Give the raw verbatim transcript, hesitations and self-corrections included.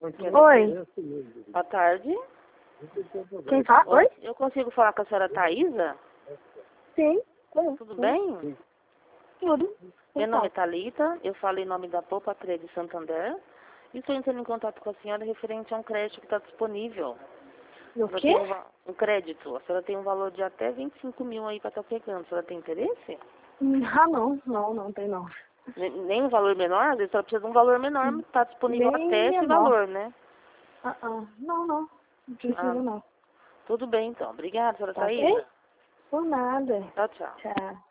Oi. Boa tarde. Quem fala? Oi? Eu consigo falar com a senhora Thaisa? Sim. Tudo bem? Tudo. Meu nome é Thalita, eu falo em nome da Poupa Crédito Santander e estou entrando em contato com a senhora referente a um crédito que está disponível. O A senhora quê? tem Um, va- um crédito, a senhora tem um valor de até vinte e cinco mil aí para estar pegando. A senhora tem interesse? Ah, não. Não, não tem não. Ne- Nem um valor menor? Às vezes a senhora precisa de um valor menor, mas está disponível Nem até esse menor. valor, né? Ah, ah. Não, não. Não precisa Ah, não. tudo bem então. Obrigada, senhora Tá Thaisa. ok? Por nada. Tchau, tchau. Tchau.